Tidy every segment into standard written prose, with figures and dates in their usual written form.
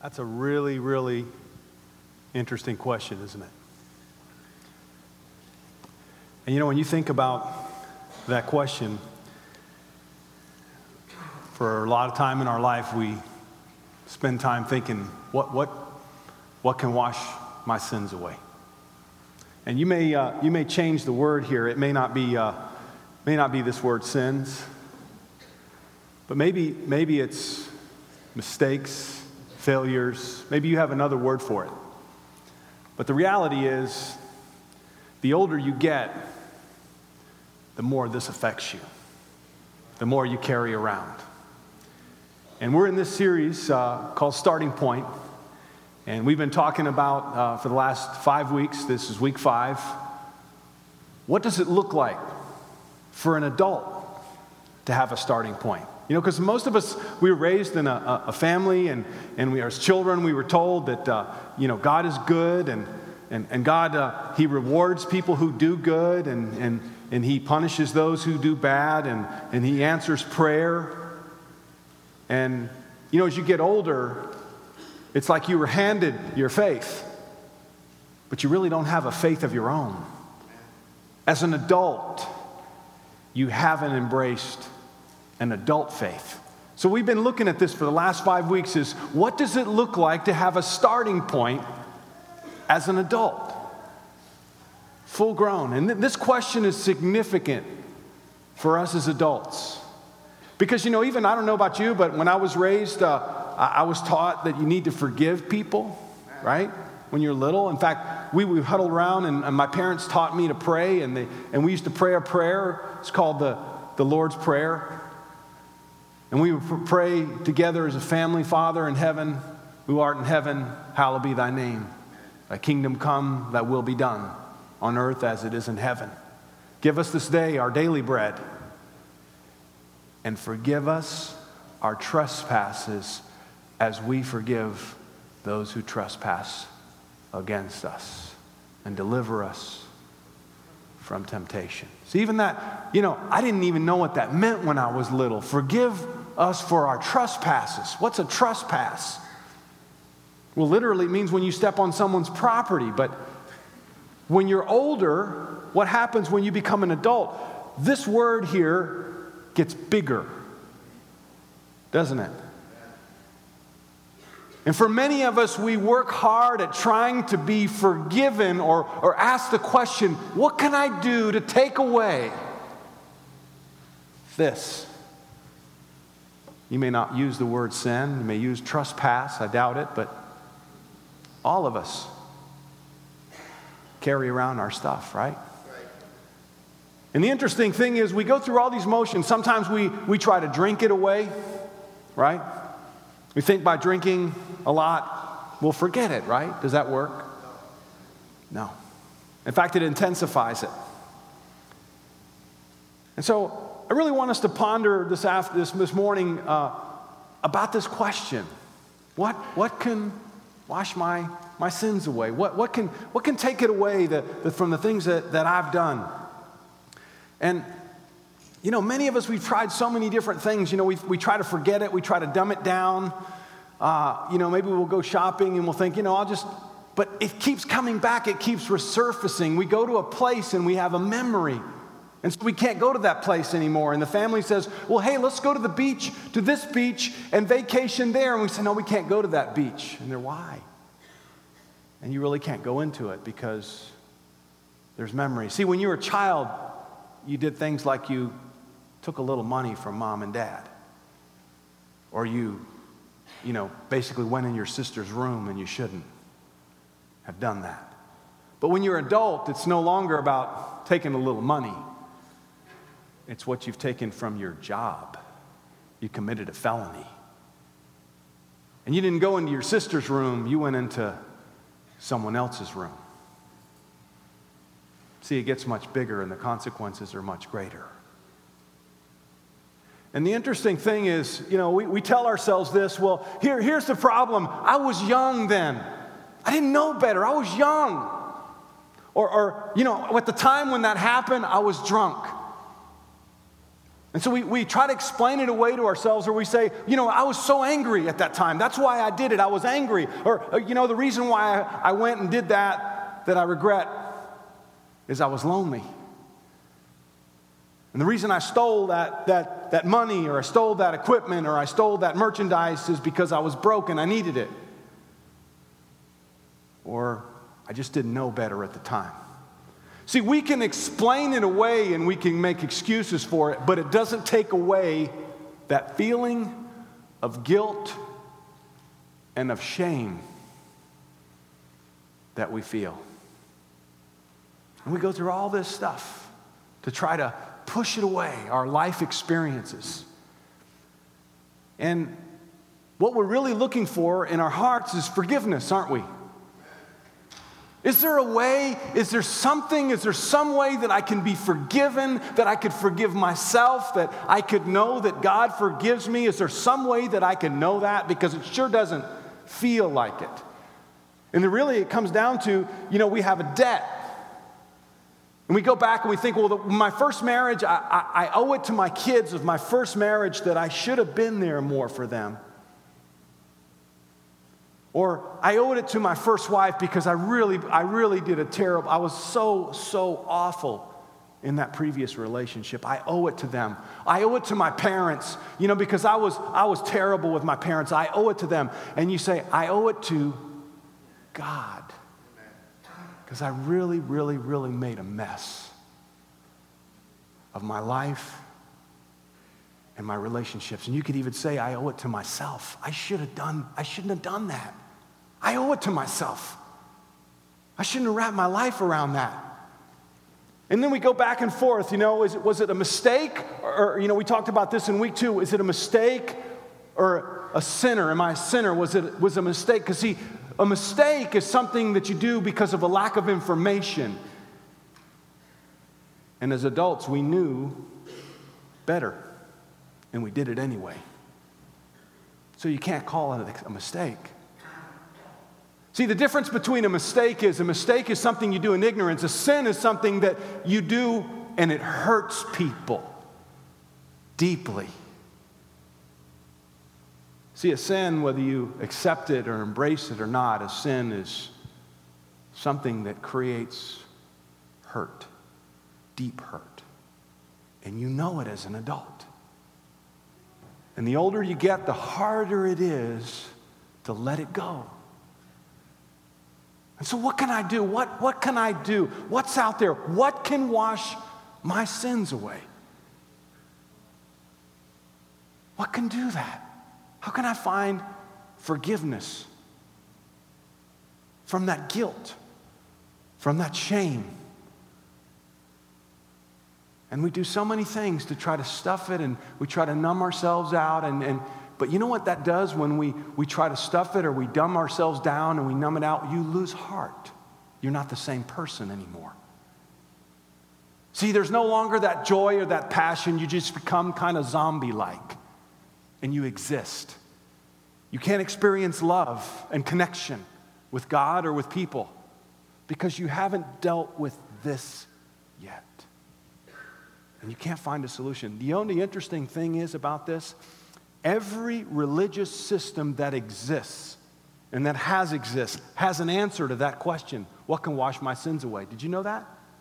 That's a really, really interesting question, isn't it? And you know, when you think about that question, for a lot of time in our life, we spend time thinking, what can wash my sins away? And you may change the word here. It may not be this word sins, but maybe it's mistakes, failures. Maybe you have another word for it. But the reality is, the older you get, the more this affects you, the more you carry around. And we're in this series called Starting Point, and we've been talking about for the last 5 weeks, this is week 5, what does it look like for an adult to have a starting point? You know, because most of us, we were raised in a family, and we, as children, we were told that, God is good, and God, He rewards people who do good, and He punishes those who do bad, and He answers prayer. And, as you get older, it's like you were handed your faith, but you really don't have a faith of your own. As an adult, you haven't embraced an adult faith. So we've been looking at this for the last 5 weeks is, what does it look like to have a starting point as an adult? Full grown. And this question is significant for us as adults. Because, even, I don't know about you, but when I was raised, I was taught that you need to forgive people, right? When you're little. In fact, we huddled around, and my parents taught me to pray, and we used to pray a prayer. It's called the Lord's Prayer. And we would pray together as a family. Father in heaven, who art in heaven, hallowed be thy name. Thy kingdom come, thy will be done, on earth as it is in heaven. Give us this day our daily bread. And forgive us our trespasses as we forgive those who trespass against us. And deliver us from temptation. See, even that, I didn't even know what that meant when I was little. Forgive us for our trespasses. What's a trespass? Well, literally it means when you step on someone's property. But when you're older, what happens when you become an adult? This word here gets bigger, doesn't it? And for many of us, we work hard at trying to be forgiven or ask the question, what can I do to take away this? You may not use the word sin. You may use trespass. I doubt it. But all of us carry around our stuff, right? And the interesting thing is we go through all these motions. Sometimes we try to drink it away, right? We think by drinking a lot, we'll forget it, right? Does that work? No. In fact, it intensifies it. And so I really want us to ponder this morning about this question. What can wash my sins away? What can take it away from the things that I've done? And, many of us, we've tried so many different things. We try to forget it. We try to dumb it down. Maybe we'll go shopping and we'll think, but it keeps coming back. It keeps resurfacing. We go to a place and we have a memory. And so we can't go to that place anymore. And the family says, well, hey, let's go to the beach, to this beach, and vacation there. And we say, no, we can't go to that beach. And they're, why? And you really can't go into it because there's memory. See, when you were a child, you did things like you took a little money from mom and dad. Or you basically went in your sister's room and you shouldn't have done that. But when you're an adult, it's no longer about taking a little money. It's what you've taken from your job. You committed a felony. And you didn't go into your sister's room, you went into someone else's room. See, it gets much bigger and the consequences are much greater. And the interesting thing is, we tell ourselves this, well, here's the problem. I was young then. I didn't know better. I was young. Or at the time when that happened, I was drunk. And so we try to explain it away to ourselves, or we say, I was so angry at that time. That's why I did it. I was angry. Or the reason why I went and did that I regret is I was lonely. And the reason I stole that money, or I stole that equipment, or I stole that merchandise is because I was broke and I needed it. Or I just didn't know better at the time. See, we can explain it away and we can make excuses for it, but it doesn't take away that feeling of guilt and of shame that we feel. And we go through all this stuff to try to push it away, our life experiences. And what we're really looking for in our hearts is forgiveness, aren't we? Is there a way, is there some way that I can be forgiven, that I could forgive myself, that I could know that God forgives me? Is there some way that I can know that? Because it sure doesn't feel like it. And it comes down to, we have a debt. And we go back and we think, well, my first marriage, I owe it to my kids of my first marriage that I should have been there more for them. Or I owed it to my first wife because I really did I was so awful in that previous relationship. I owe it to them. I owe it to my parents, because I was terrible with my parents. I owe it to them. And you say, I owe it to God. Because I really made a mess of my life and my relationships. And you could even say, I owe it to myself. I shouldn't have done that. I owe it to myself. I shouldn't have wrapped my life around that. And then we go back and forth, was it a mistake? Or we talked about this in week 2. Is it a mistake or a sinner? Am I a sinner? Was a mistake? Because see, a mistake is something that you do because of a lack of information. And as adults, we knew better, and we did it anyway. So you can't call it a mistake. See, the difference between a mistake is something you do in ignorance. A sin is something that you do and it hurts people deeply. See, a sin, whether you accept it or embrace it or not, a sin is something that creates hurt, deep hurt. And you know it as an adult. And the older you get, the harder it is to let it go. And so what can I do? What can I do? What's out there? What can wash my sins away? What can do that? How can I find forgiveness from that guilt, from that shame? And we do so many things to try to stuff it, and we try to numb ourselves out. But you know what that does when we try to stuff it or we dumb ourselves down and we numb it out? You lose heart. You're not the same person anymore. See, there's no longer that joy or that passion. You just become kind of zombie-like, and you exist. You can't experience love and connection with God or with people because you haven't dealt with this yet. And you can't find a solution. The only interesting thing is about this, every religious system that exists and that has an answer to that question. What can wash my sins away? Did you know that?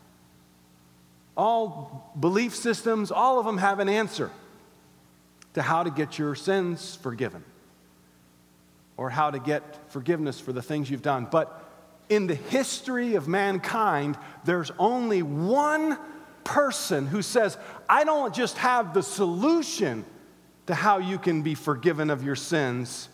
All belief systems, all of them have an answer to how to get your sins forgiven or how to get forgiveness for the things you've done. But in the history of mankind, there's only one person who says, I don't just have the solution to how you can be forgiven of your sins.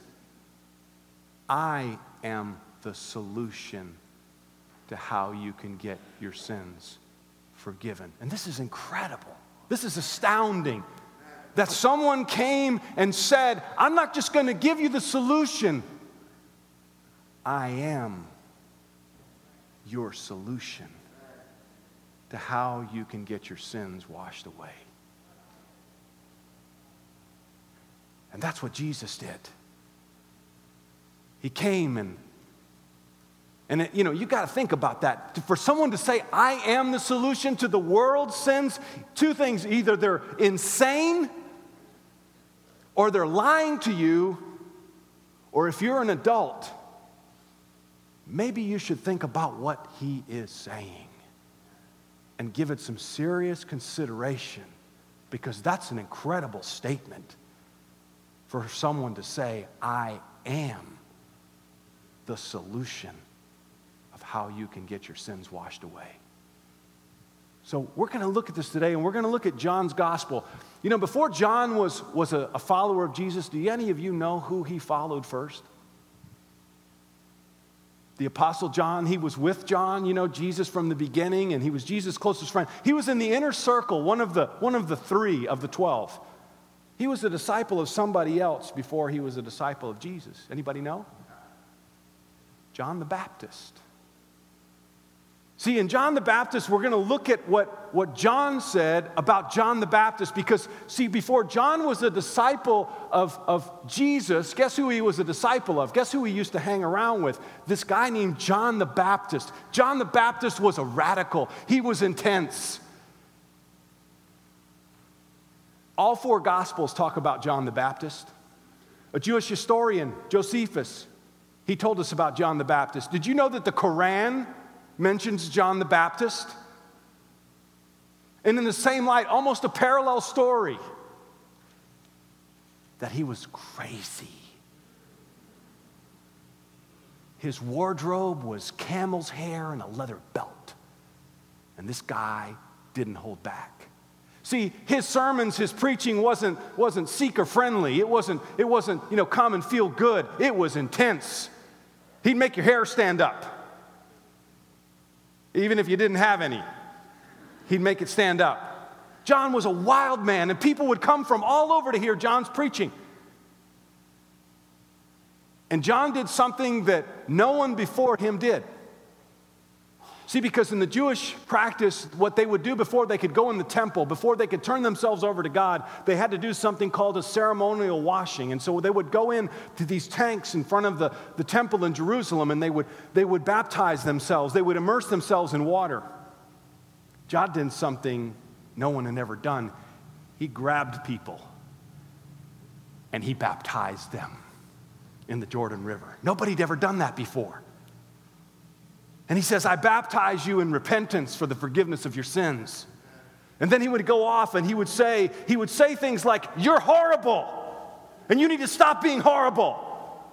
I am the solution to how you can get your sins forgiven. And this is incredible. This is astounding that someone came and said, I'm not just going to give you the solution. I am your solution to how you can get your sins washed away. And that's what Jesus did. He came And you got to think about that. For someone to say, I am the solution to the world's sins, two things: either they're insane, or they're lying to you, or if you're an adult, maybe you should think about what he is saying and give it some serious consideration, because that's an incredible statement for someone to say, I am the solution of how you can get your sins washed away. So we're going to look at this today, and we're going to look at John's gospel. Before John was a follower of Jesus, do any of you know who he followed first? The Apostle John. He was with John, Jesus from the beginning, and he was Jesus' closest friend. He was in the inner circle, one of the 3 of the 12. He was a disciple of somebody else before he was a disciple of Jesus. Anybody know? John the Baptist. See, in John the Baptist, we're going to look at what John said about John the Baptist, because, see, before John was a disciple of Jesus, guess who he was a disciple of? Guess who he used to hang around with? This guy named John the Baptist. John the Baptist was a radical. He was intense. All 4 Gospels talk about John the Baptist. A Jewish historian, Josephus, he told us about John the Baptist. Did you know that the Quran mentions John the Baptist? And in the same light, almost a parallel story, that he was crazy. His wardrobe was camel's hair and a leather belt. And this guy didn't hold back. See, his sermons, his preaching wasn't seeker friendly. It wasn't come and feel good. It was intense. He'd make your hair stand up. Even if you didn't have any, he'd make it stand up. John was a wild man, and people would come from all over to hear John's preaching. And John did something that no one before him did. See, because in the Jewish practice, what they would do before they could go in the temple, before they could turn themselves over to God, they had to do something called a ceremonial washing. And so they would go in to these tanks in front of the temple in Jerusalem, and they would baptize themselves. They would immerse themselves in water. John did something no one had ever done. He grabbed people, and he baptized them in the Jordan River. Nobody had ever done that before. And he says, I baptize you in repentance for the forgiveness of your sins. And then he would go off and he would say things like, you're horrible, and you need to stop being horrible.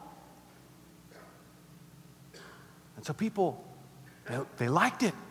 And so people, they liked it.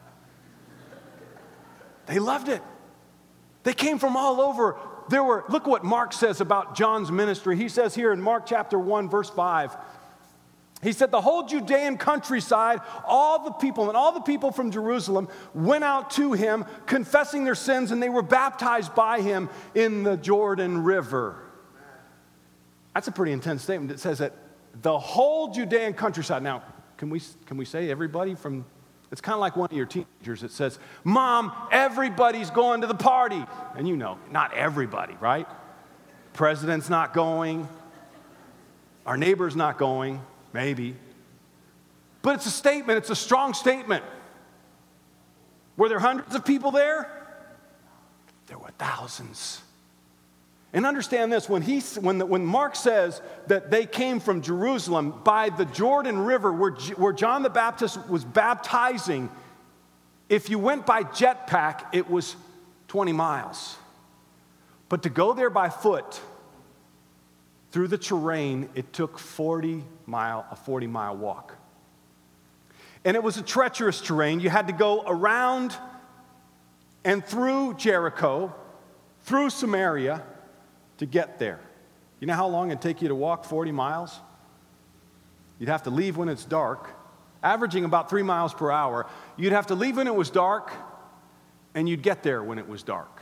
They loved it. They came from all over. Look what Mark says about John's ministry. He says here in Mark chapter 1, verse 5, he said, the whole Judean countryside, all the people from Jerusalem went out to him, confessing their sins, and they were baptized by him in the Jordan River. That's a pretty intense statement. It says that the whole Judean countryside. Now, can we say everybody from? It's kind of like one of your teenagers that says, Mom, everybody's going to the party. And not everybody, right? President's not going. Our neighbor's not going. Maybe. But it's a statement. It's a strong statement. Were there hundreds of people there? There were thousands. And understand this, when Mark says that they came from Jerusalem by the Jordan River where John the Baptist was baptizing, if you went by jetpack, it was 20 miles. But to go there by foot, through the terrain, it took a 40-mile walk. And it was a treacherous terrain. You had to go around and through Jericho, through Samaria to get there. You know how long it'd take you to walk 40 miles? You'd have to leave when it's dark, averaging about 3 miles per hour. You'd have to leave when it was dark, and you'd get there when it was dark.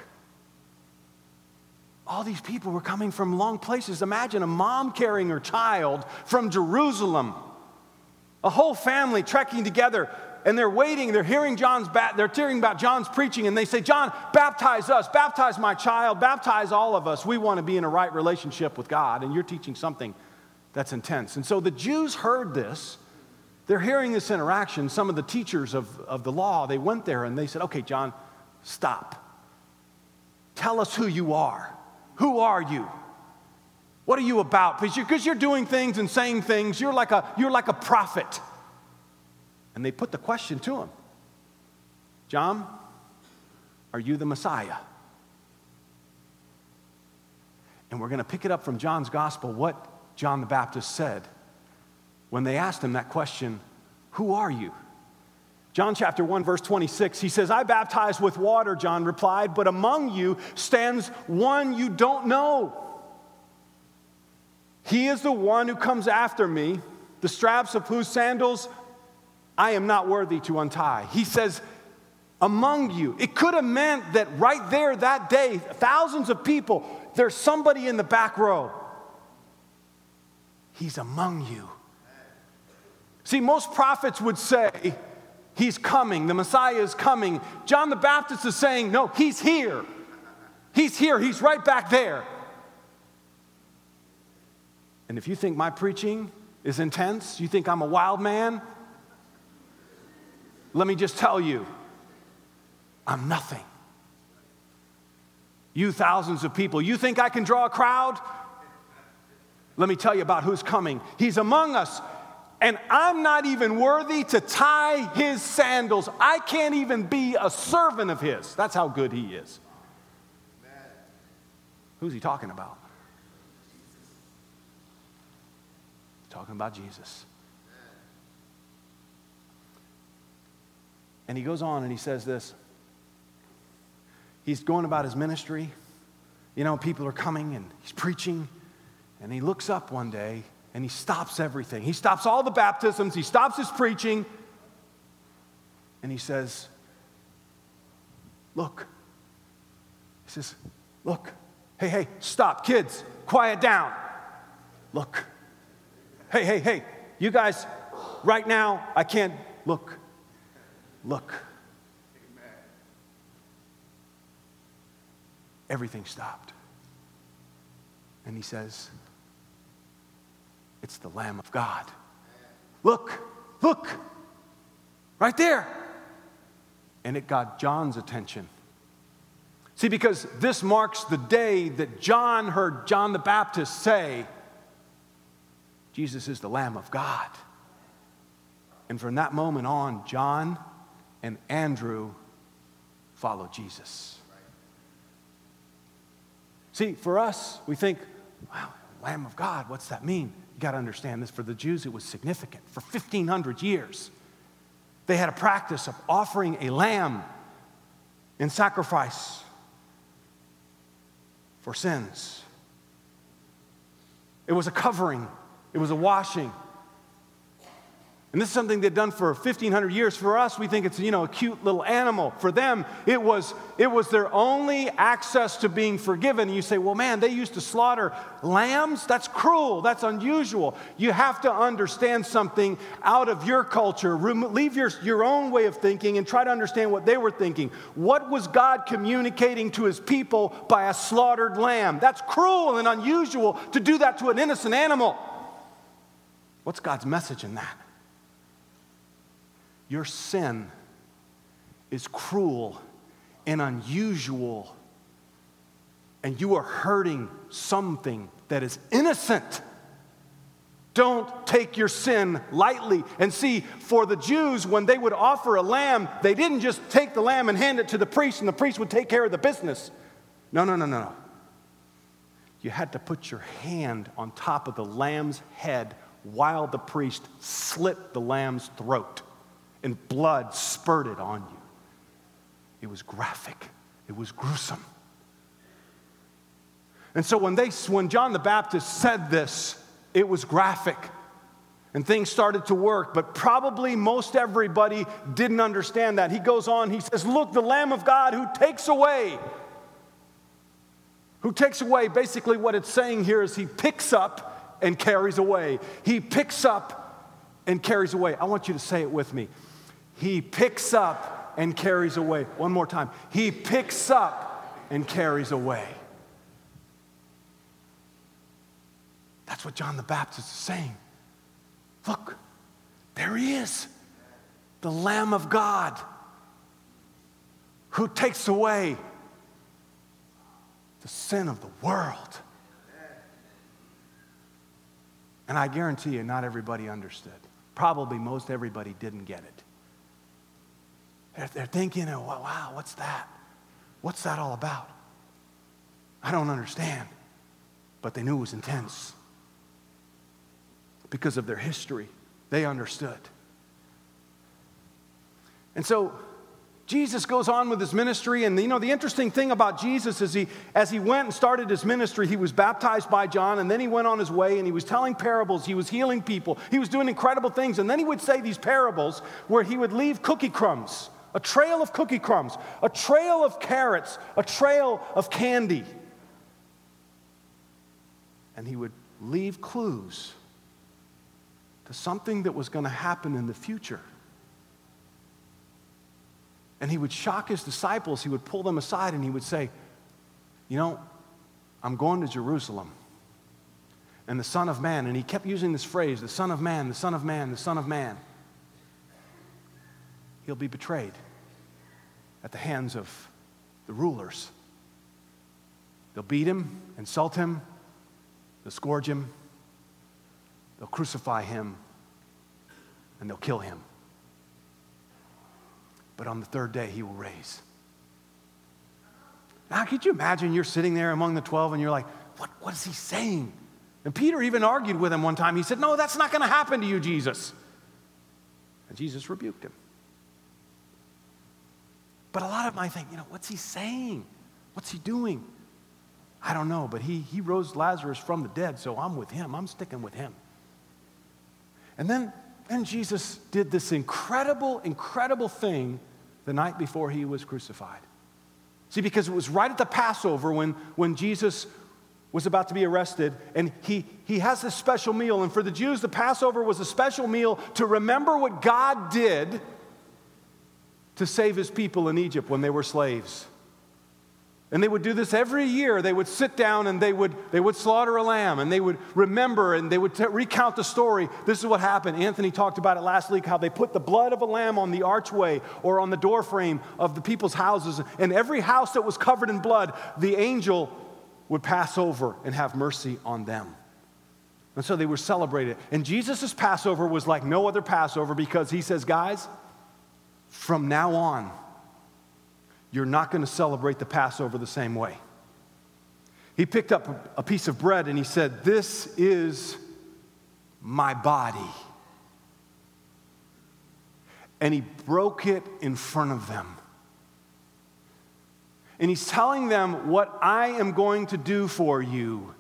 All these people were coming from long places. Imagine a mom carrying her child from Jerusalem. A whole family trekking together, and they're waiting. They're hearing about John's preaching, and they say, John, baptize us, baptize my child, baptize all of us. We want to be in a right relationship with God, and you're teaching something that's intense. And so the Jews heard this, they're hearing this interaction. Some of the teachers of the law, they went there and they said, okay, John, stop. Tell us who you are. Who are you? What are you about? Because you're doing things and saying things. You're like a prophet. And they put the question to him. John, are you the Messiah? And we're going to pick it up from John's gospel, what John the Baptist said when they asked him that question, who are you? John chapter 1, verse 26, he says, I baptize with water, John replied, but among you stands one you don't know. He is the one who comes after me, the straps of whose sandals I am not worthy to untie. He says, among you. It could have meant that right there that day, thousands of people, there's somebody in the back row. He's among you. See, most prophets would say, he's coming, the Messiah is coming. John the Baptist is saying, no, he's here. He's here, he's right back there. And if you think my preaching is intense, you think I'm a wild man, let me just tell you, I'm nothing. You thousands of people, you think I can draw a crowd? Let me tell you about who's coming. He's among us, and I'm not even worthy to tie his sandals. I can't even be a servant of his. That's how good he is. Who's he talking about? Talking about Jesus. And he goes on and he says this. He's going about his ministry. You know, people are coming and he's preaching. And he looks up one day and he stops everything. He stops all the baptisms. He stops his preaching. And he says, look. He says, look. Hey, stop, kids. Quiet down. Look. Hey. You guys, right now, I can't. Look. Everything stopped. And he says, it's the Lamb of God. Look, right there. And it got John's attention. See, because this marks the day that John heard John the Baptist say, Jesus is the Lamb of God. And from that moment on, John and Andrew followed Jesus. See, for us, we think, wow, Lamb of God, what's that mean? You got to understand this. For the Jews, it was significant. For 1,500 years, they had a practice of offering a lamb in sacrifice for sins. It was a covering. It was a washing. And this is something they'd done for 1,500 years. For us, we think it's, a cute little animal. For them, it was their only access to being forgiven. And you say, well, man, they used to slaughter lambs? That's cruel. That's unusual. You have to understand something out of your culture. Leave your own way of thinking and try to understand what they were thinking. What was God communicating to his people by a slaughtered lamb? That's cruel and unusual to do that to an innocent animal. What's God's message in that? Your sin is cruel and unusual, and you are hurting something that is innocent. Don't take your sin lightly. And see, for the Jews, when they would offer a lamb, they didn't just take the lamb and hand it to the priest, and the priest would take care of the business. No. You had to put your hand on top of the lamb's head while the priest slit the lamb's throat. And blood spurted on you. It was graphic. It was gruesome. And so when John the Baptist said this, it was graphic. And things started to work, but probably most everybody didn't understand that. He goes on, he says, look, the Lamb of God who takes away. Basically what it's saying here is he picks up and carries away. He picks up and carries away. I want you to say it with me. He picks up and carries away. One more time. He picks up and carries away. That's what John the Baptist is saying. Look, There he is, the Lamb of God, who takes away the sin of the world. And I guarantee you, not everybody understood. Probably most everybody didn't get it. They're thinking, oh, wow, what's that? What's that all about? I don't understand. But they knew it was intense. Because of their history, they understood. And so Jesus goes on with his ministry, and the interesting thing about Jesus is as he went and started his ministry, he was baptized by John, and then he went on his way, and he was telling parables, he was healing people, he was doing incredible things, and then he would say these parables where he would leave cookie crumbs, a trail of cookie crumbs, a trail of carrots, a trail of candy. And he would leave clues to something that was going to happen in the future. And he would shock his disciples. He would pull them aside and he would say, I'm going to Jerusalem. And the Son of Man, and he kept using this phrase, the Son of Man, the Son of Man, the Son of Man. He'll be betrayed at the hands of the rulers. They'll beat him, insult him, they'll scourge him, they'll crucify him, and they'll kill him. But on the third day, he will raise. Now, could you imagine you're sitting there among the 12 and you're like, what is he saying? And Peter even argued with him one time. He said, no, that's not going to happen to you, Jesus. And Jesus rebuked him. But a lot of them, I think, what's he saying? What's he doing? I don't know, but he rose Lazarus from the dead, so I'm with him. I'm sticking with him. And then Jesus did this incredible, incredible thing the night before he was crucified. See, because it was right at the Passover when Jesus was about to be arrested, and he has this special meal. And for the Jews, the Passover was a special meal to remember what God did to save his people in Egypt when they were slaves. And they would do this every year. They would sit down and they would slaughter a lamb, and they would remember, and they would recount the story. This is what happened. Anthony talked about it last week, how they put the blood of a lamb on the archway or on the doorframe of the people's houses. And every house that was covered in blood, the angel would pass over and have mercy on them. And so they were celebrated. And Jesus' Passover was like no other Passover, because he says, guys, from now on, you're not going to celebrate the Passover the same way. He picked up a piece of bread and he said, this is my body. And he broke it in front of them. And he's telling them what I am going to do for you.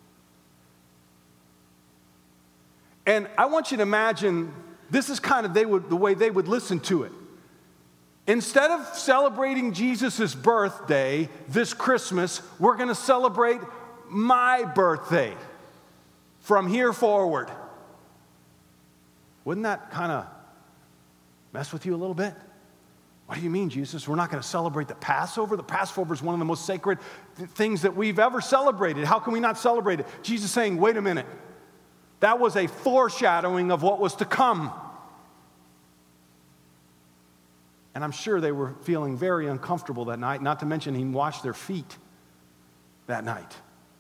And I want you to imagine, this is kind of the way they would listen to it. Instead of celebrating Jesus' birthday this Christmas, we're going to celebrate my birthday from here forward. Wouldn't that kind of mess with you a little bit? What do you mean, Jesus? We're not going to celebrate the Passover? The Passover is one of the most sacred things that we've ever celebrated. How can we not celebrate it? Jesus saying, wait a minute. That was a foreshadowing of what was to come. And I'm sure they were feeling very uncomfortable that night, not to mention he washed their feet that night.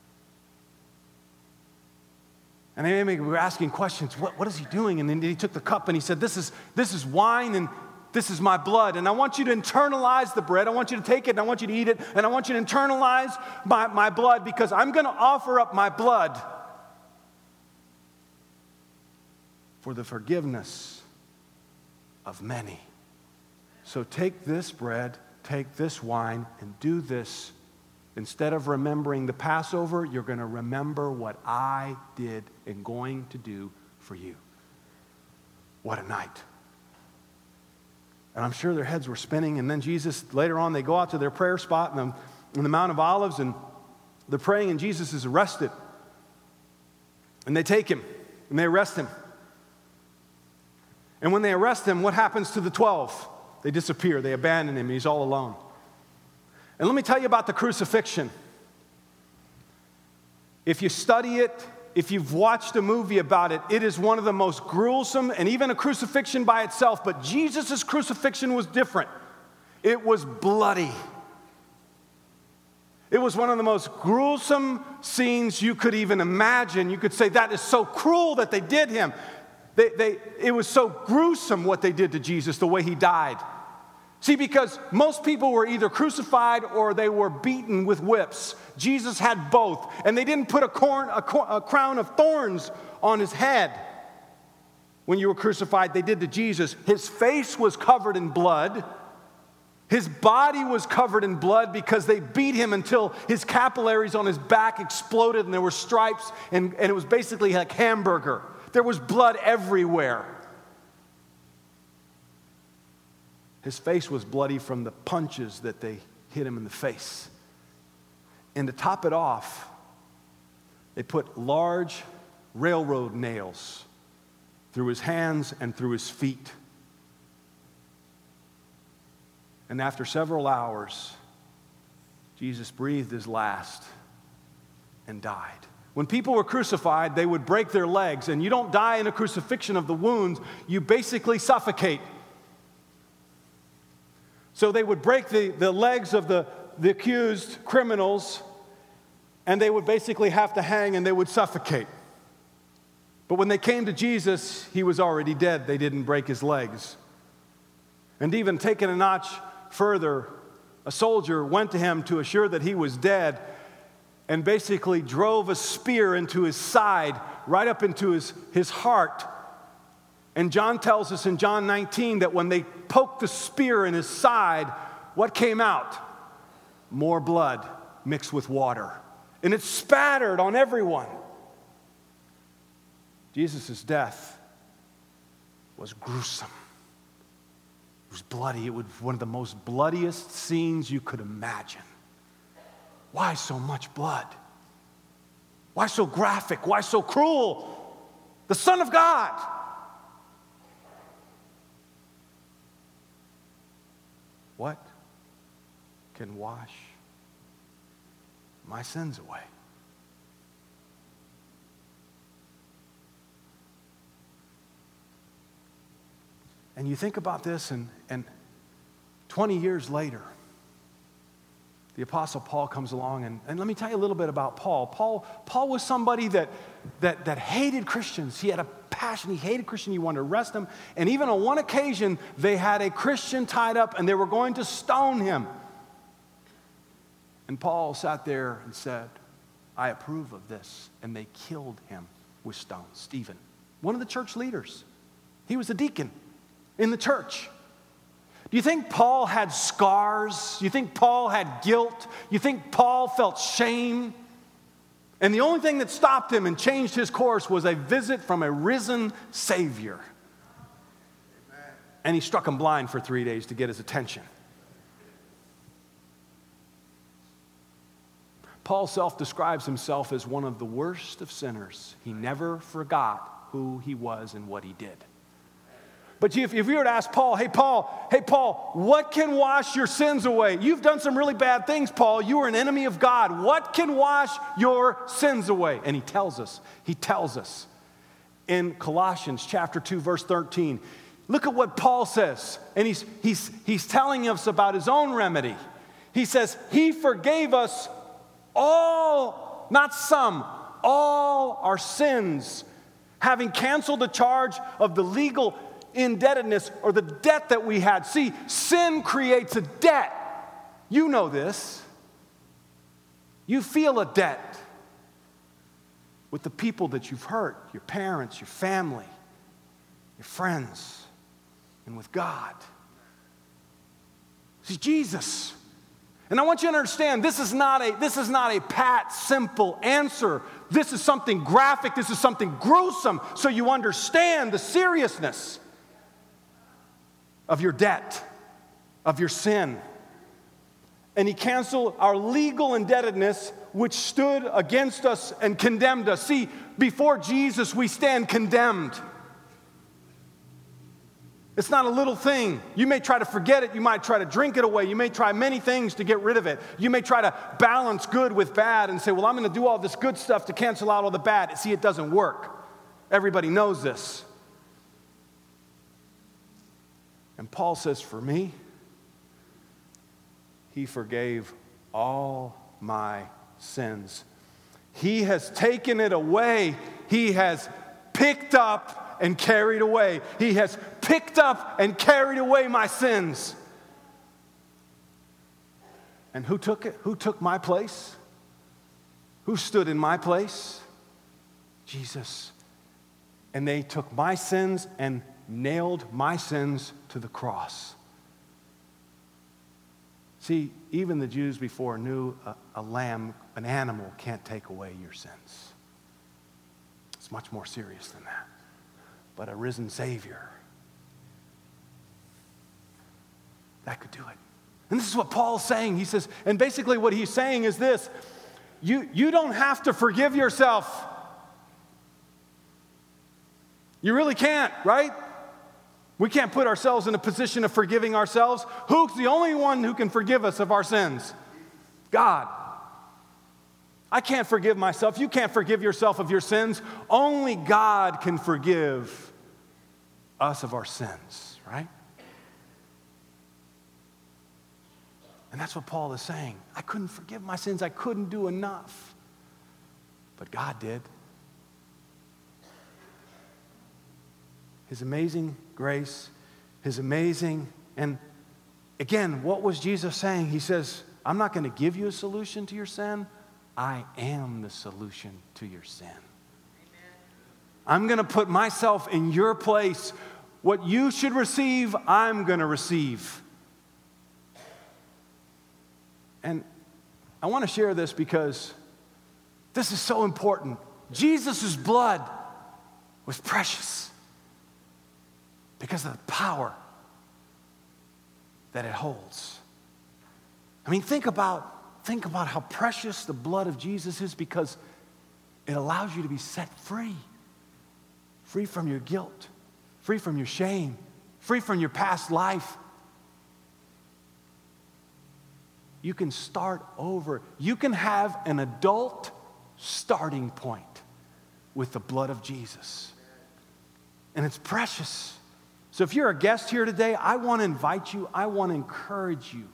And they were asking questions, what is he doing? And then he took the cup and he said, this is wine and this is my blood. And I want you to internalize the bread. I want you to take it and I want you to eat it. And I want you to internalize my blood, because I'm going to offer up my blood for the forgiveness of many. So take this bread, take this wine, and do this. Instead of remembering the Passover, you're going to remember what I did and going to do for you. What a night. And I'm sure their heads were spinning. And then Jesus, later on, they go out to their prayer spot in the Mount of Olives, and they're praying, and Jesus is arrested. And they take him, and they arrest him. And when they arrest him, what happens to the 12? They disappear. They abandon him. He's all alone. And let me tell you about the crucifixion. If you study it, if you've watched a movie about it, it is one of the most gruesome, and even a crucifixion by itself, but Jesus' crucifixion was different. It was bloody. It was one of the most gruesome scenes you could even imagine. You could say that is so cruel that they did him. It was so gruesome what they did to Jesus, the way he died. See, because most people were either crucified or they were beaten with whips. Jesus had both. And they didn't put a crown of thorns on his head when you were crucified. They did to Jesus. His face was covered in blood. His body was covered in blood because they beat him until his capillaries on his back exploded and there were stripes and it was basically like hamburger. There was blood everywhere. His face was bloody from the punches that they hit him in the face. And to top it off, they put large railroad nails through his hands and through his feet. And after several hours, Jesus breathed his last and died. When people were crucified, they would break their legs, and you don't die in a crucifixion of the wounds, you basically suffocate. So they would break the legs of the accused criminals, and they would basically have to hang and they would suffocate. But when they came to Jesus, he was already dead. They didn't break his legs. And even taking a notch further, a soldier went to him to assure that he was dead and basically drove a spear into his side, right up into his heart. And John tells us in John 19 that when they poked the spear in his side, what came out? More blood mixed with water. And it spattered on everyone. Jesus' death was gruesome. It was bloody. It was one of the most bloodiest scenes you could imagine. Why so much blood? Why so graphic? Why so cruel? The Son of God. What can wash my sins away? And you think about this, and 20 years later, the Apostle Paul comes along, and let me tell you a little bit about Paul. Paul was somebody that hated Christians. He had a passion. He hated Christians. He wanted to arrest them. And even on one occasion, they had a Christian tied up, and they were going to stone him. And Paul sat there and said, I approve of this. And they killed him with stones. Stephen, one of the church leaders. He was a deacon in the church. Do you think Paul had scars? Do you think Paul had guilt? You think Paul felt shame? And the only thing that stopped him and changed his course was a visit from a risen Savior. Amen. And he struck him blind for 3 days to get his attention. Paul self-describes himself as one of the worst of sinners. He never forgot who he was and what he did. But if you were to ask Paul, hey, Paul, what can wash your sins away? You've done some really bad things, Paul. You are an enemy of God. What can wash your sins away? And he tells us in Colossians chapter 2, verse 13. Look at what Paul says. And he's telling us about his own remedy. He says, he forgave us all, not some, all our sins, having canceled the charge of the legal indebtedness or the debt that we had. See, sin creates a debt. You know this. You feel a debt with the people that you've hurt, your parents, your family, your friends, and with God. See, Jesus. And I want you to understand, this is not a pat, simple answer. This is something graphic. This is something gruesome, so you understand the seriousness of your debt, of your sin. And he canceled our legal indebtedness, which stood against us and condemned us. See, before Jesus, we stand condemned. It's not a little thing. You may try to forget it. You might try to drink it away. You may try many things to get rid of it. You may try to balance good with bad and say, well, I'm going to do all this good stuff to cancel out all the bad. See, it doesn't work. Everybody knows this. And Paul says, for me, he forgave all my sins. He has taken it away. He has picked up and carried away. He has picked up and carried away my sins. And who took it? Who took my place? Who stood in my place? Jesus. And they took my sins and nailed my sins to the cross. See, even the Jews before knew a lamb, an animal, can't take away your sins. It's much more serious than that. But a risen Savior, that could do it. And this is what Paul's saying. He says, and basically what he's saying is this: you don't have to forgive yourself. You really can't, right? We can't put ourselves in a position of forgiving ourselves. Who's the only one who can forgive us of our sins? God. I can't forgive myself. You can't forgive yourself of your sins. Only God can forgive us of our sins, right? And that's what Paul is saying. I couldn't forgive my sins. I couldn't do enough. But God did. His amazing grace, His amazing, and again, what was Jesus saying? He says, I'm not going to give you a solution to your sin. I am the solution to your sin. Amen. I'm going to put myself in your place. What you should receive, I'm going to receive. And I want to share this because this is so important. Jesus' blood was precious because of the power that it holds. I mean, think about how precious the blood of Jesus is, because it allows you to be set free. Free from your guilt, free from your shame, free from your past life. You can start over. You can have an adult starting point with the blood of Jesus. And it's precious. So if you're a guest here today, I want to invite you, I want to encourage you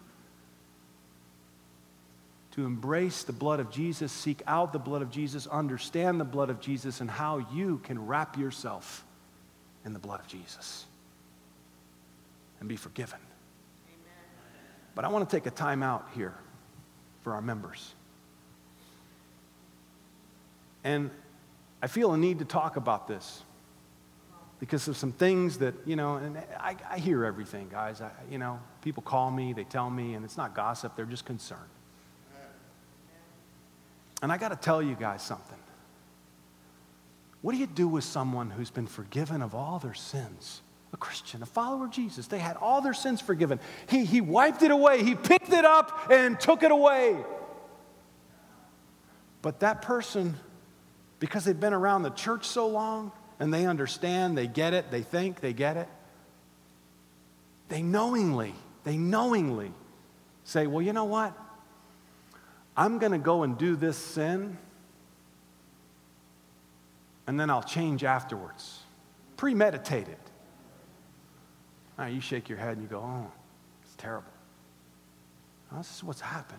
to embrace the blood of Jesus, seek out the blood of Jesus, understand the blood of Jesus, and how you can wrap yourself in the blood of Jesus and be forgiven. Amen. But I want to take a time out here for our members. And I feel a need to talk about this because of some things that, and I hear everything, guys. People call me, they tell me, and it's not gossip, they're just concerned. And I got to tell you guys something. What do you do with someone who's been forgiven of all their sins? A Christian, a follower of Jesus. They had all their sins forgiven. He wiped it away. He picked it up and took it away. But that person, because they've been around the church so long and they understand, they get it, they think they get it, they knowingly say, well, you know what? I'm going to go and do this sin, and then I'll change afterwards. Premeditated. Now, you shake your head and you go, oh, it's terrible. Now, this is what's happened.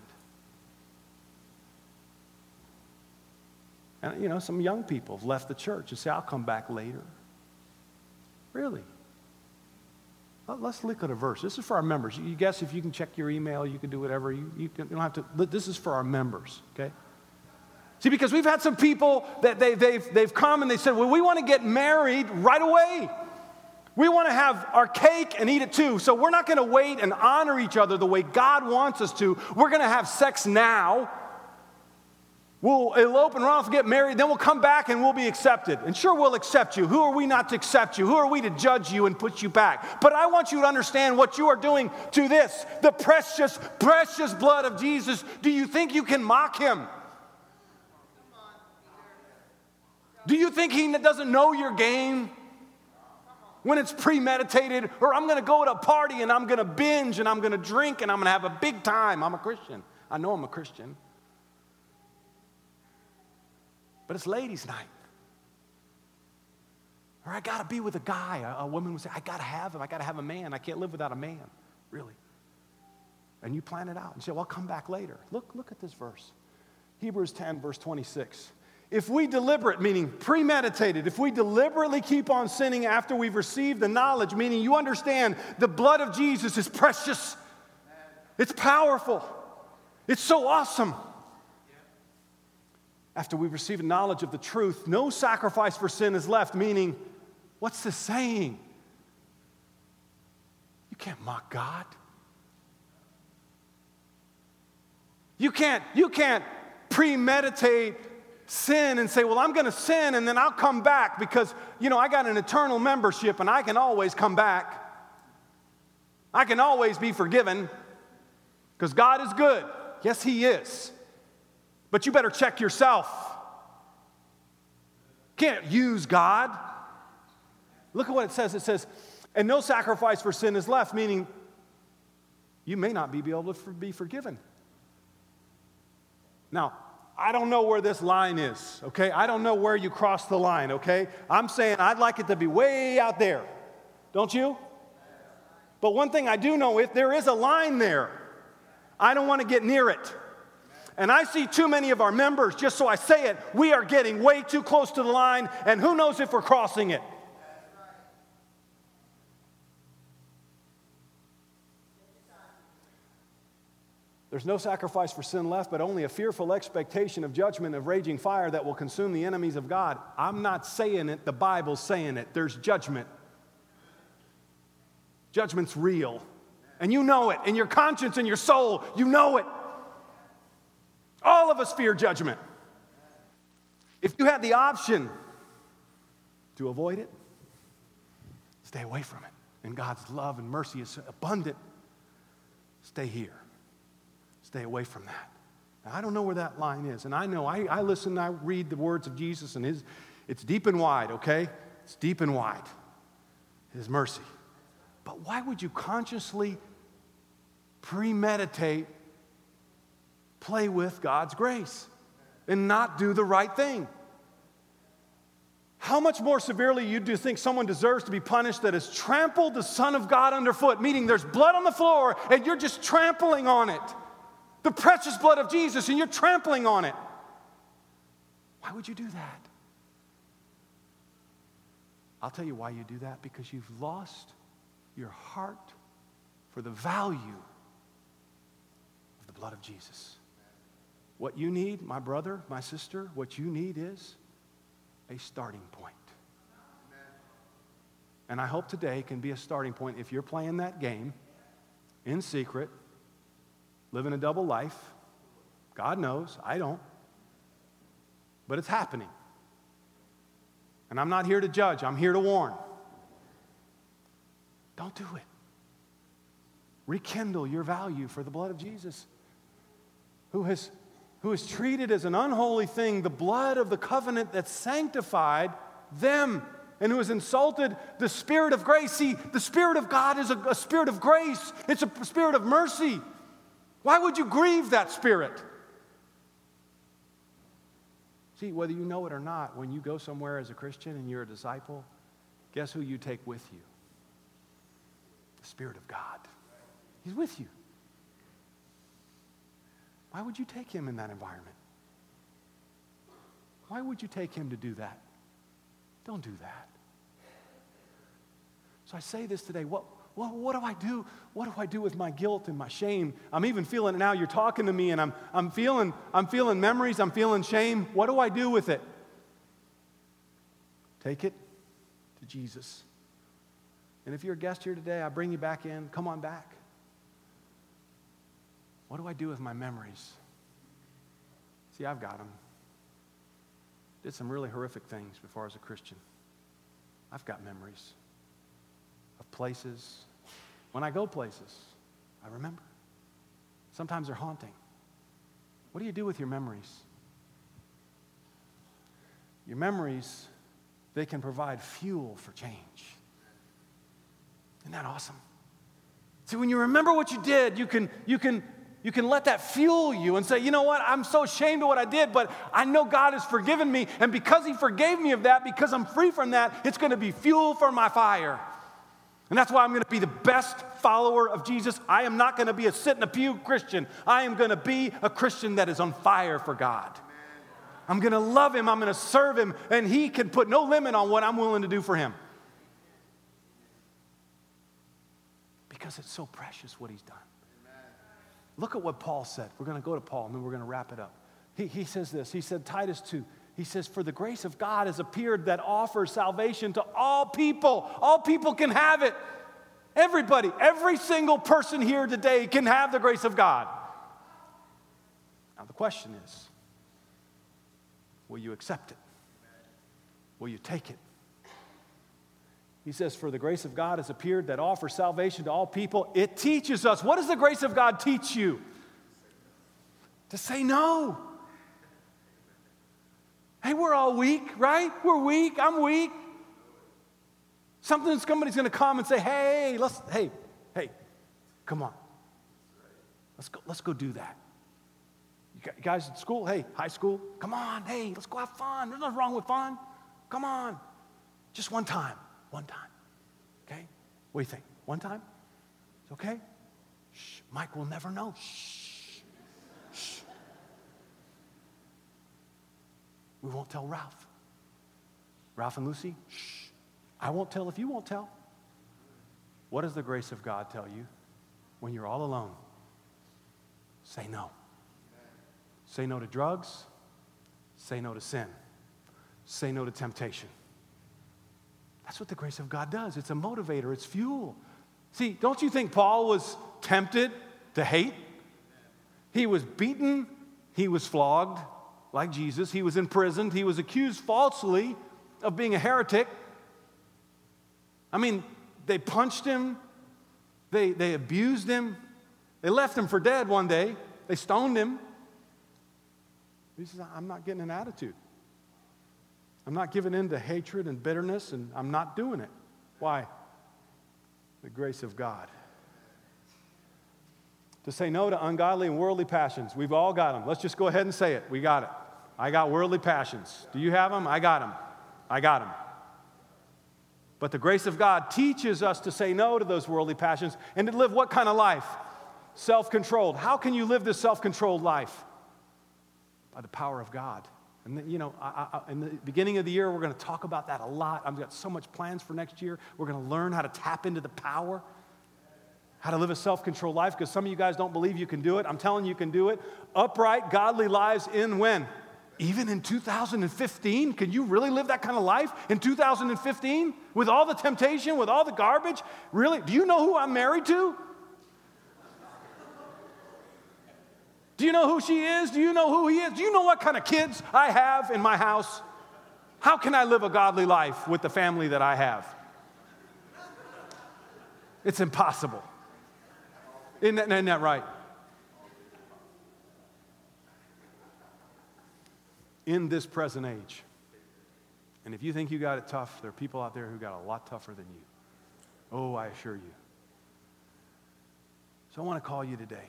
And, some young people have left the church and say, I'll come back later. Really? Let's look at a verse. This is for our members. You guess if you can check your email, you can do whatever. You don't have to. But this is for our members, okay? See, because we've had some people that they've come and they said, well, we want to get married right away. We want to have our cake and eat it too. So we're not going to wait and honor each other the way God wants us to. We're going to have sex now. We'll elope and run off and get married, then we'll come back and we'll be accepted. And sure, we'll accept you. Who are we not to accept you? Who are we to judge you and put you back? But I want you to understand what you are doing to this, the precious, precious blood of Jesus. Do you think you can mock him? Do you think he doesn't know your game? when it's premeditated, or I'm going to go to a party and I'm going to binge and I'm going to drink and I'm going to have a big time. I'm a Christian. I know I'm a Christian. But it's ladies' night. Or I got to be with a guy. A woman would say, I got to have him. I got to have a man. I can't live without a man, really. And you plan it out and say, well, I'll come back later. Look at this verse. Hebrews 10, verse 26. If we deliberate, meaning premeditated, if we deliberately keep on sinning after we've received the knowledge, meaning you understand the blood of Jesus is precious, it's powerful, it's so awesome. After we've received knowledge of the truth, no sacrifice for sin is left, meaning, what's this saying? You can't mock God. You can't premeditate sin and say, well, I'm going to sin and then I'll come back because, I got an eternal membership and I can always come back. I can always be forgiven because God is good. Yes, He is. But you better check yourself. Can't use God. Look at what it says. It says, and no sacrifice for sin is left, meaning you may not be able to be forgiven. Now, I don't know where this line is, okay? I don't know where you cross the line, okay? I'm saying I'd like it to be way out there. Don't you? But one thing I do know, if there is a line there, I don't want to get near it. And I see too many of our members, just so I say it, we are getting way too close to the line, and who knows if we're crossing it. There's no sacrifice for sin left, but only a fearful expectation of judgment of raging fire that will consume the enemies of God. I'm not saying it, the Bible's saying it. There's judgment. Judgment's real. And you know it. In your conscience and your soul, you know it. All of us fear judgment. If you had the option to avoid it, stay away from it. And God's love and mercy is abundant. Stay here. Stay away from that. Now, I don't know where that line is. And I know, I listen, I read the words of Jesus, and it's deep and wide, okay? It's deep and wide. His mercy. But why would you consciously premeditate, play with God's grace, and not do the right thing? How much more severely do you think someone deserves to be punished that has trampled the Son of God underfoot, meaning there's blood on the floor and you're just trampling on it? The precious blood of Jesus, and you're trampling on it. Why would you do that? I'll tell you why you do that. Because you've lost your heart for the value of the blood of Jesus. What you need, my brother, my sister, what you need is a starting point. And I hope today can be a starting point if you're playing that game in secret, living a double life. God knows, I don't. But it's happening. And I'm not here to judge, I'm here to warn. Don't do it. Rekindle your value for the blood of Jesus, who has treated as an unholy thing the blood of the covenant that sanctified them, and who has insulted the Spirit of grace. See, the Spirit of God is a spirit of grace. It's a spirit of mercy. Why would you grieve that Spirit? See, whether you know it or not, when you go somewhere as a Christian and you're a disciple, guess who you take with you? The Spirit of God. He's with you. Why would you take Him in that environment? Why would you take Him to do that? Don't do that. So I say this today. What do I do? What do I do with my guilt and my shame? I'm even feeling it now. You're talking to me, and I'm feeling memories. I'm feeling shame. What do I do with it? Take it to Jesus. And if you're a guest here today, I bring you back in. Come on back. What do I do with my memories? See, I've got them. Did some really horrific things before I was a Christian. I've got memories of places. When I go places, I remember. Sometimes they're haunting. What do you do with your memories? Your memories, they can provide fuel for change. Isn't that awesome? See, when you remember what you did, you can let that fuel you and say, you know what, I'm so ashamed of what I did, but I know God has forgiven me, and because he forgave me of that, because I'm free from that, it's going to be fuel for my fire. And that's why I'm going to be the best follower of Jesus. I am not going to be a sit-in-a-pew Christian. I am going to be a Christian that is on fire for God. I'm going to love him, I'm going to serve him, and he can put no limit on what I'm willing to do for him. Because it's so precious what he's done. Look at what Paul said. We're going to go to Paul, and then we're going to wrap it up. He says this. He said, Titus 2. He says, for the grace of God has appeared that offers salvation to all people. All people can have it. Everybody, every single person here today can have the grace of God. Now the question is, will you accept it? Will you take it? He says, for the grace of God has appeared that offers salvation to all people. It teaches us. What does the grace of God teach you? To say no. Hey, we're all weak, right? We're weak. I'm weak. Somebody's going to come and say, hey, come on. Let's go do that. You guys at school, hey, high school, come on, hey, let's go have fun. There's nothing wrong with fun. Come on. Just one time. One time. Okay? What do you think? One time? It's okay? Shh. Mike will never know. Shh. Shh. We won't tell Ralph. Ralph and Lucy? Shh. I won't tell if you won't tell. What does the grace of God tell you when you're all alone? Say no. Say no to drugs. Say no to sin. Say no to temptation. That's what the grace of God does. It's a motivator. It's fuel. See, don't you think Paul was tempted to hate? He was beaten. He was flogged like Jesus. He was imprisoned. He was accused falsely of being a heretic. I mean, they punched him. They abused him. They left him for dead one day. They stoned him. He says, I'm not getting an attitude. I'm not giving in to hatred and bitterness, and I'm not doing it. Why? The grace of God. To say no to ungodly and worldly passions. We've all got them. Let's just go ahead and say it. We got it. I got worldly passions. Do you have them? I got them. I got them. But the grace of God teaches us to say no to those worldly passions and to live what kind of life? Self-controlled. How can you live this self-controlled life? By the power of God. And then, in the beginning of the year, we're going to talk about that a lot. I've got so much plans for next year. We're going to learn how to tap into the power, how to live a self-controlled life, because some of you guys don't believe you can do it. I'm telling you, you can do it. Upright, godly lives in when? Even in 2015? Can you really live that kind of life in 2015? With all the temptation, with all the garbage? Really? Do you know who I'm married to? Do you know who she is? Do you know who he is? Do you know what kind of kids I have in my house? How can I live a godly life with the family that I have? It's impossible. Isn't that right? In this present age. And if you think you got it tough, there are people out there who got a lot tougher than you. Oh, I assure you. So I want to call you today.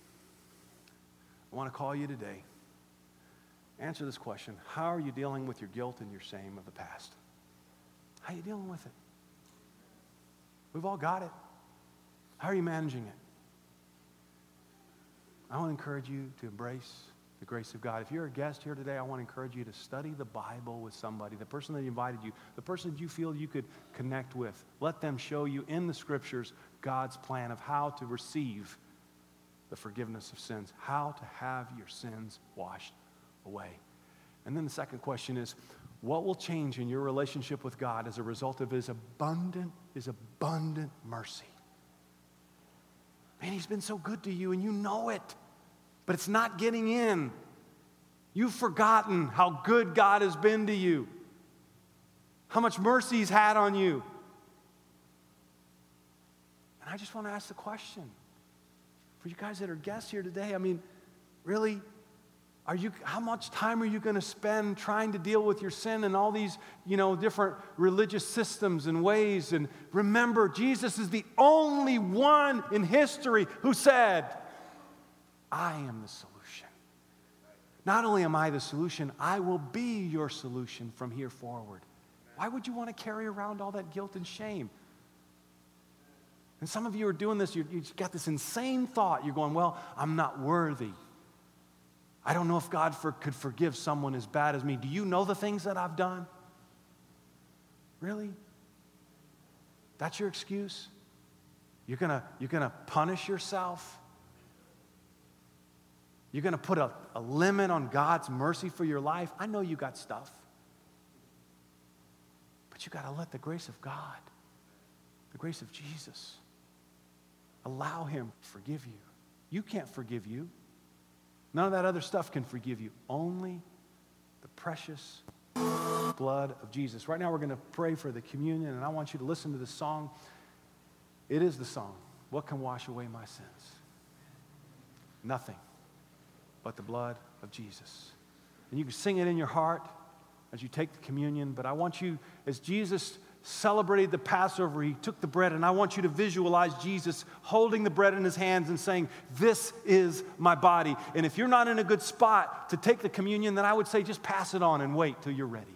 I want to call you today. Answer this question. How are you dealing with your guilt and your shame of the past? How are you dealing with it? We've all got it. How are you managing it? I want to encourage you to embrace the grace of God. If you're a guest here today, I want to encourage you to study the Bible with somebody, the person that invited you, the person that you feel you could connect with. Let them show you in the Scriptures God's plan of how to receive the forgiveness of sins, how to have your sins washed away. And then the second question is, what will change in your relationship with God as a result of His abundant mercy? Man, He's been so good to you and you know it, but it's not getting in. You've forgotten how good God has been to you, how much mercy He's had on you. And I just want to ask the question, for you guys that are guests here today, I mean, really, How much time are you going to spend trying to deal with your sin and all these, different religious systems and ways? And remember, Jesus is the only one in history who said, I am the solution. Not only am I the solution, I will be your solution from here forward. Why would you want to carry around all that guilt and shame? And some of you are doing this, you've got this insane thought. You're going, well, I'm not worthy. I don't know if God could forgive someone as bad as me. Do you know the things that I've done? Really? That's your excuse? You're gonna punish yourself? You're gonna put a limit on God's mercy for your life? I know you got stuff. But you gotta let the grace of God, the grace of Jesus, allow Him to forgive you. You can't forgive you. None of that other stuff can forgive you. Only the precious blood of Jesus. Right now we're going to pray for the communion, and I want you to listen to this song. It is the song, what can wash away my sins? Nothing but the blood of Jesus. And you can sing it in your heart as you take the communion, but I want you, as Jesus celebrated the Passover, He took the bread, and I want you to visualize Jesus holding the bread in His hands and saying, this is my body. And if you're not in a good spot to take the communion, then I would say just pass it on and wait till you're ready.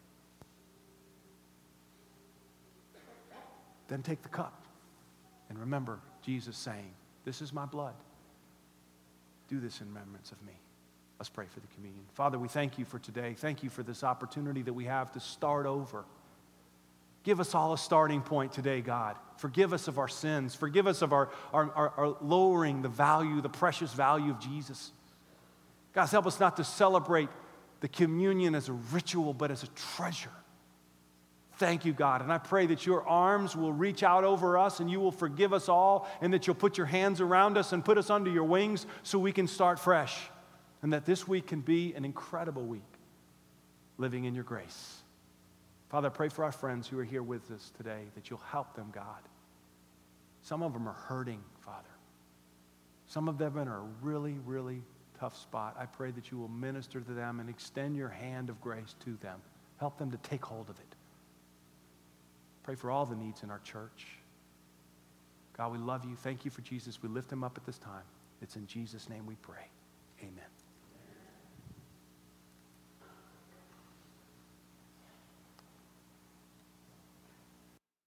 Then take the cup and remember Jesus saying, this is my blood. Do this in remembrance of me. Let's pray for the communion. Father, we thank you for today. Thank you for this opportunity that we have to start over. Give us all a starting point today, God. Forgive us of our sins. Forgive us of our lowering the value, the precious value of Jesus. God, help us not to celebrate the communion as a ritual, but as a treasure. Thank you, God. And I pray that your arms will reach out over us and you will forgive us all, and that you'll put your hands around us and put us under your wings so we can start fresh. And that this week can be an incredible week living in your grace. Father, I pray for our friends who are here with us today, that you'll help them, God. Some of them are hurting, Father. Some of them are in a really, really tough spot. I pray that you will minister to them and extend your hand of grace to them. Help them to take hold of it. Pray for all the needs in our church. God, we love you. Thank you for Jesus. We lift him up at this time. It's in Jesus' name we pray.